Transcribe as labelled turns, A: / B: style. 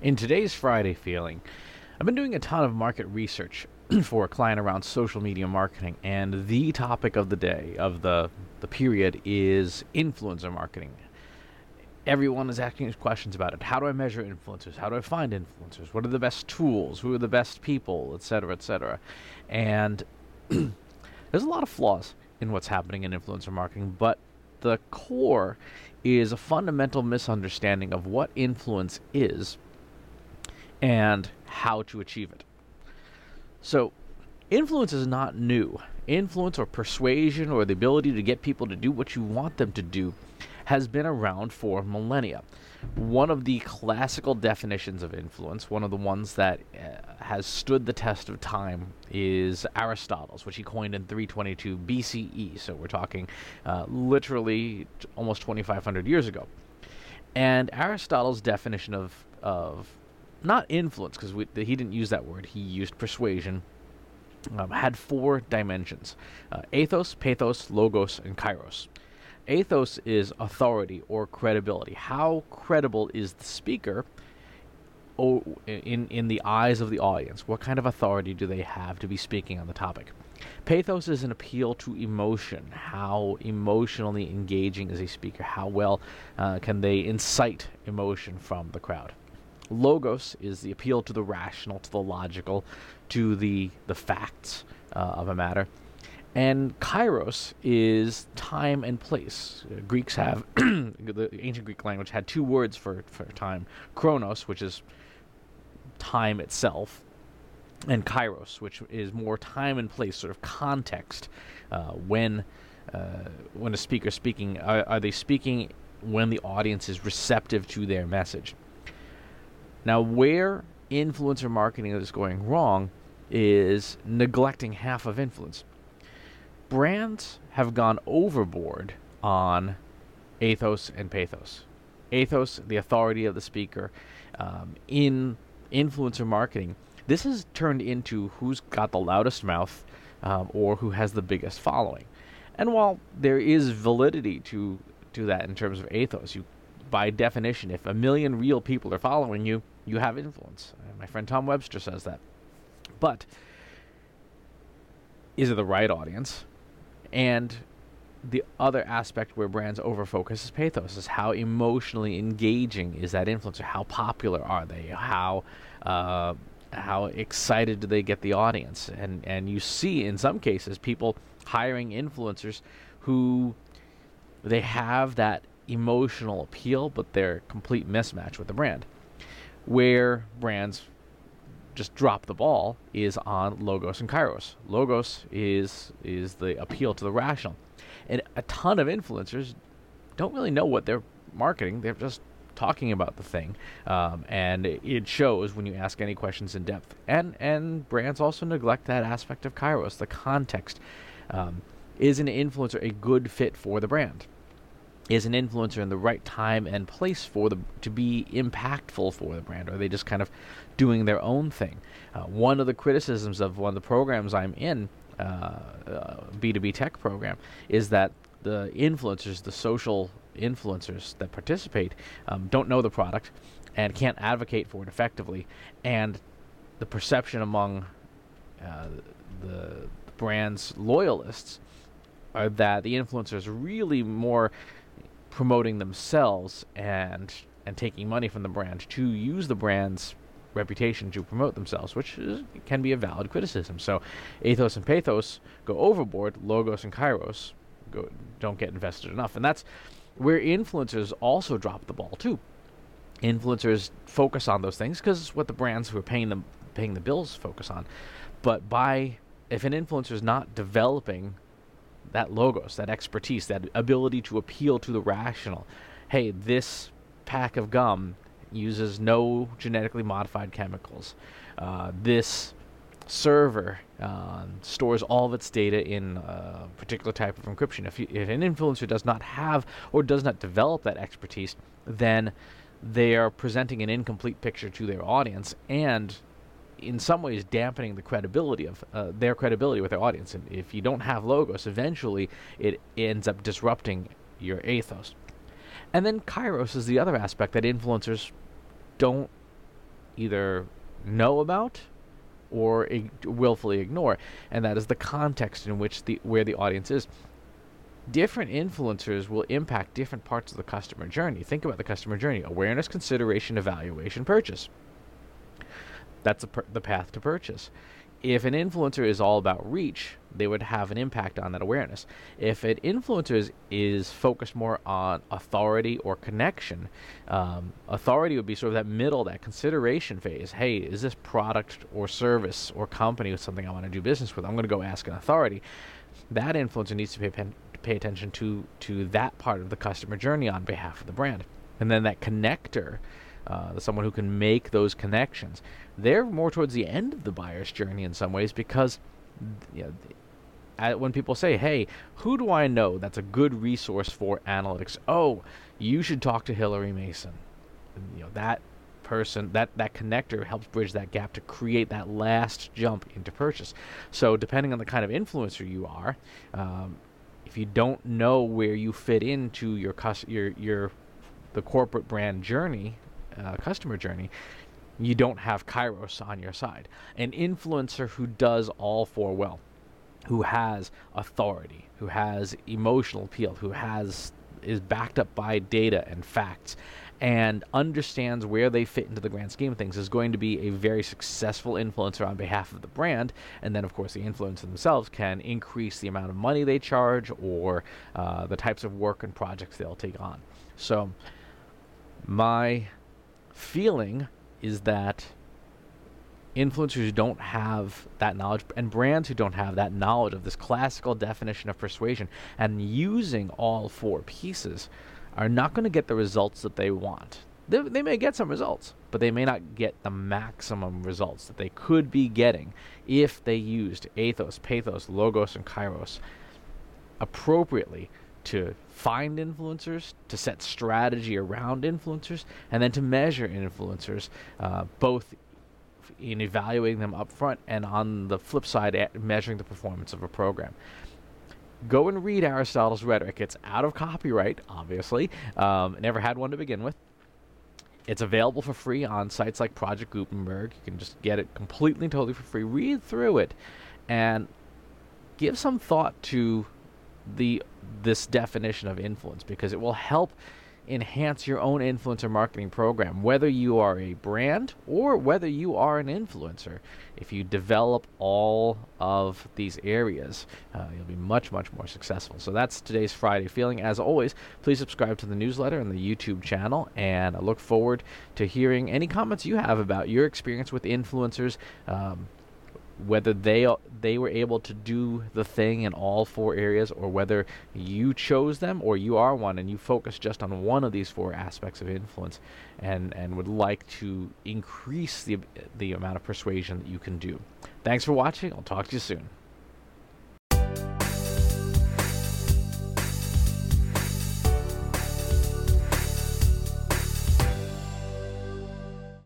A: In today's Friday feeling, I've been doing a ton of market research for a client around social media marketing, and the topic of the day, of the period, is influencer marketing. Everyone is asking us questions about it. How do I measure influencers? How do I find influencers? What are the best tools? Who are the best people? Etc., etc. And there's a lot of flaws in what's happening in influencer marketing, but the core is a fundamental misunderstanding of what influence is and how to achieve it. So, influence is not new. Influence or persuasion or the ability to get people to do what you want them to do has been around for millennia. One of the classical definitions of influence, one of the ones that has stood the test of time, is Aristotle's, which he coined in 322 BCE. So we're talking literally almost 2,500 years ago. And Aristotle's definition of not influence, because he didn't use that word, he used persuasion, had four dimensions: ethos, pathos, logos, and kairos. Ethos is authority or credibility. How credible is the speaker in the eyes of the audience? What kind of authority do they have to be speaking on the topic? Pathos is an appeal to emotion. How emotionally engaging is a speaker? How well can they incite emotion from the crowd? Logos is the appeal to the rational, to the logical, to the facts of a matter. And kairos is time and place. Greeks have, the ancient Greek language had two words for time: chronos, which is time itself, and kairos, which is more time and place, sort of context. When a speaker is speaking, are they speaking when the audience is receptive to their message? Now, where influencer marketing is going wrong is neglecting half of influence. Brands have gone overboard on ethos and pathos. Ethos, the authority of the speaker. In influencer marketing, this has turned into who's got the loudest mouth or who has the biggest following. And while there is validity to that in terms of ethos, by definition, if 1 million real people are following you, you have influence. My friend Tom Webster says that. But is it the right audience? And the other aspect where brands overfocus is pathos, is how emotionally engaging is that influencer? How popular are they? How excited do they get the audience? And you see in some cases people hiring influencers who they have that emotional appeal, but they're a complete mismatch with the brand. Where brands just drop the ball is on logos and kairos. Logos is the appeal to the rational. And a ton of influencers don't really know what they're marketing. They're just talking about the thing. And it shows when you ask any questions in depth. And brands also neglect that aspect of kairos, the context. Is an influencer a good fit for the brand? Is an influencer in the right time and place to be impactful for the brand? Or are they just kind of doing their own thing? One of the criticisms of one of the programs I'm in, B2B tech program, is that the influencers, the social influencers that participate, don't know the product and can't advocate for it effectively. And the perception among the brand's loyalists are that the influencers are really more promoting themselves and taking money from the brand to use the brand's reputation to promote themselves, which can be a valid criticism. So ethos and pathos go overboard. Logos and kairos don't get invested enough. And that's where influencers also drop the ball too. Influencers focus on those things because it's what the brands who are paying the bills focus on. But if an influencer is not developing that logos, that expertise, that ability to appeal to the rational. Hey, this pack of gum uses no genetically modified chemicals. This server stores all of its data in a particular type of encryption. If an influencer does not have or does not develop that expertise, then they are presenting an incomplete picture to their audience and in some ways dampening the credibility of their credibility with their audience. And if you don't have logos, eventually it ends up disrupting your ethos. And then kairos is the other aspect that influencers don't either know about or willfully ignore, and that is the context in which where the audience is. Different influencers will impact different parts of the customer journey. Think about the customer journey: awareness, consideration, evaluation, purchase. That's the path to purchase. If an influencer is all about reach, they would have an impact on that awareness. If an influencer is focused more on authority or connection, authority would be sort of that middle, that consideration phase. Hey, is this product or service or company with something I want to do business with? I'm going to go ask an authority. That influencer needs to pay attention to that part of the customer journey on behalf of the brand. And then that connector, someone who can make those connections, they're more towards the end of the buyer's journey in some ways, because when people say, hey, who do I know that's a good resource for analytics? Oh, you should talk to Hillary Mason. And, that person, that connector helps bridge that gap to create that last jump into purchase. So depending on the kind of influencer you are, if you don't know where you fit into the corporate brand journey, customer journey, you don't have Kairos on your side. An influencer who does all four well, who has authority, who has emotional appeal, who is backed up by data and facts, and understands where they fit into the grand scheme of things, is going to be a very successful influencer on behalf of the brand. And then, of course, the influencer themselves can increase the amount of money they charge, or the types of work and projects they'll take on. So my feeling is that influencers who don't have that knowledge, and brands who don't have that knowledge of this classical definition of persuasion and using all four pieces, are not going to get the results that they want. They may get some results, but they may not get the maximum results that they could be getting if they used ethos, pathos, logos, and kairos appropriately to find influencers, to set strategy around influencers, and then to measure influencers, both in evaluating them up front and on the flip side, measuring the performance of a program. Go and read Aristotle's Rhetoric. It's out of copyright, obviously. Never had one to begin with. It's available for free on sites like Project Gutenberg. You can just get it completely, totally for free. Read through it and give some thought to this definition of influence, because it will help enhance your own influencer marketing program, whether you are a brand or whether you are an influencer. If you develop all of these areas, you'll be much, much more successful. So that's today's Friday Feeling. As always, please subscribe to the newsletter and the YouTube channel, and I look forward to hearing any comments you have about your experience with influencers, whether they were able to do the thing in all four areas, or whether you chose them, or you are one and you focus just on one of these four aspects of influence, and would like to increase the amount of persuasion that you can do. Thanks for watching. I'll talk to you soon.